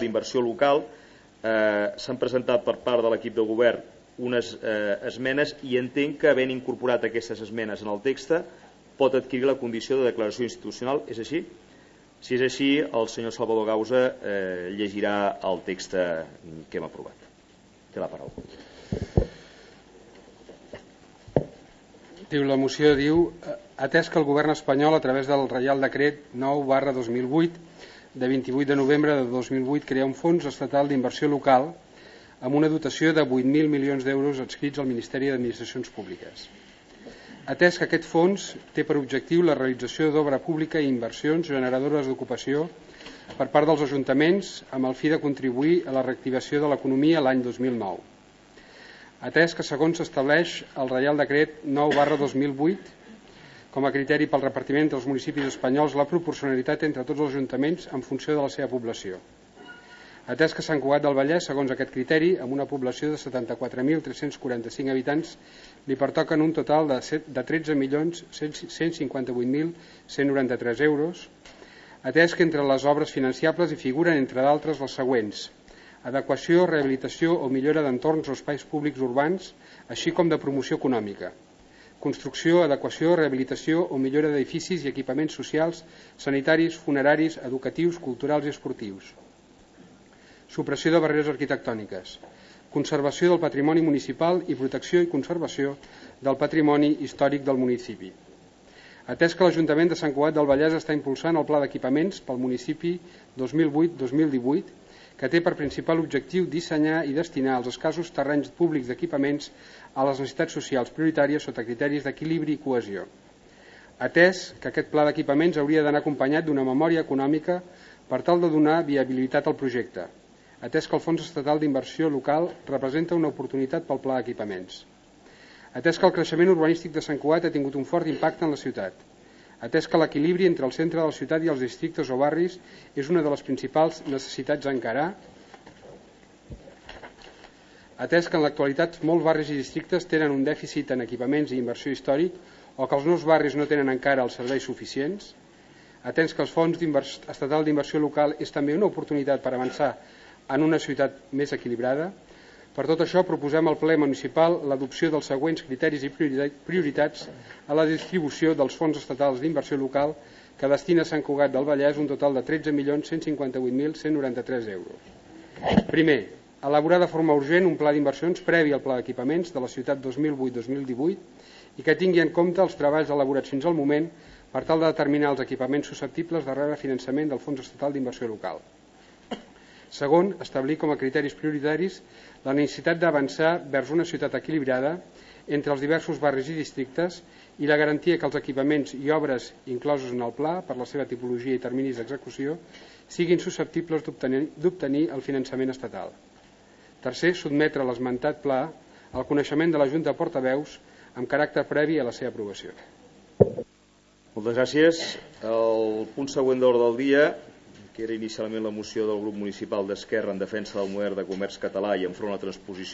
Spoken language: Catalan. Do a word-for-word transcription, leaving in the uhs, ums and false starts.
d'inversió local. Eh, S'han presentat per part de l'equip de govern unes eh, esmenes i entenc que, havent incorporat aquestes esmenes en el text, pot adquirir la condició de declaració institucional. És així? Si és així, el senyor Salvador Gausa eh, llegirà el text que hem aprovat. Té la paraula. Diu, la moció diu: atès que el govern espanyol, a través del Reial Decret nou barra dos mil vuit de vint-i-vuit de novembre de dos mil vuit, crea un fons estatal d'inversió local amb una dotació de vuit mil milions d'euros adscrits al Ministeri d'Administracions Públiques. Atès que aquest fons té per objectiu la realització d'obra pública i inversions generadores d'ocupació per part dels ajuntaments amb el fi de contribuir a la reactivació de l'economia l'any dos mil nou. Atès que, segons s'estableix el Reial Decret nou barra dos mil vuit, com a criteri pel repartiment dels municipis espanyols, la proporcionalitat entre tots els ajuntaments en funció de la seva població. Atès que Sant Cugat del Vallès, segons aquest criteri, amb una població de setanta-quatre mil tres-cents quaranta-cinc habitants, li pertoquen un total de tretze milions cent cinquanta-vuit mil cent noranta-tres euros, atès que entre les obres financiables hi figuren, entre d'altres, les següents: adequació, rehabilitació o millora d'entorns o espais públics urbans, així com de promoció econòmica; construcció, adequació, rehabilitació o millora d'edificis i equipaments socials, sanitaris, funeraris, educatius, culturals i esportius; supressió de barreres arquitectòniques; conservació del patrimoni municipal i protecció i conservació del patrimoni històric del municipi. Atès que l'Ajuntament de Sant Cugat del Vallès està impulsant el Pla d'Equipaments pel municipi dos mil vuit dos mil divuit, que té per principal objectiu dissenyar i destinar els escassos terrenys públics d'equipaments a les necessitats socials prioritàries sota criteris d'equilibri i cohesió. Atès que aquest pla d'equipaments hauria d'anar acompanyat d'una memòria econòmica per tal de donar viabilitat al projecte, atès que el Fons Estatal d'Inversió Local representa una oportunitat pel pla d'equipaments. Atès que el creixement urbanístic de Sant Cugat ha tingut un fort impacte en la ciutat, atès que l'equilibri entre el centre de la ciutat i els districtes o barris és una de les principals necessitats a encarar, atès que en l'actualitat molts barris i districtes tenen un dèficit en equipaments i inversió històric o que els nous barris no tenen encara els serveis suficients, atès que el Fons Estatal d'Inversió Local és també una oportunitat per avançar en una ciutat més equilibrada. Per tot això, proposem al ple municipal l'adopció dels següents criteris i prioritats a la distribució dels fons estatals d'inversió local que destina a Sant Cugat del Vallès un total de tretze milions cent cinquanta-vuit mil cent noranta-tres euros. Primer, elaborar de forma urgent un pla d'inversions previ al pla d'equipaments de la ciutat dos mil vuit dos mil divuit i que tingui en compte els treballs elaborats fins al moment per tal de determinar els equipaments susceptibles de rebre finançament del Fons Estatal d'Inversió Local. Segon, establir com a criteris prioritaris la necessitat d'avançar vers una ciutat equilibrada entre els diversos barris i districtes i la garantia que els equipaments i obres inclosos en el pla, per la seva tipologia i terminis d'execució, siguin susceptibles d'obtenir el finançament estatal. Tercer, sotmetre l'esmentat pla al coneixement de la Junta de Portaveus amb caràcter previ a la seva aprovació. Moltes gràcies. El punt següent d'ordre del dia, que era inicialment la moció del grup municipal d'Esquerra en defensa del model de comerç català i enfront a la transposició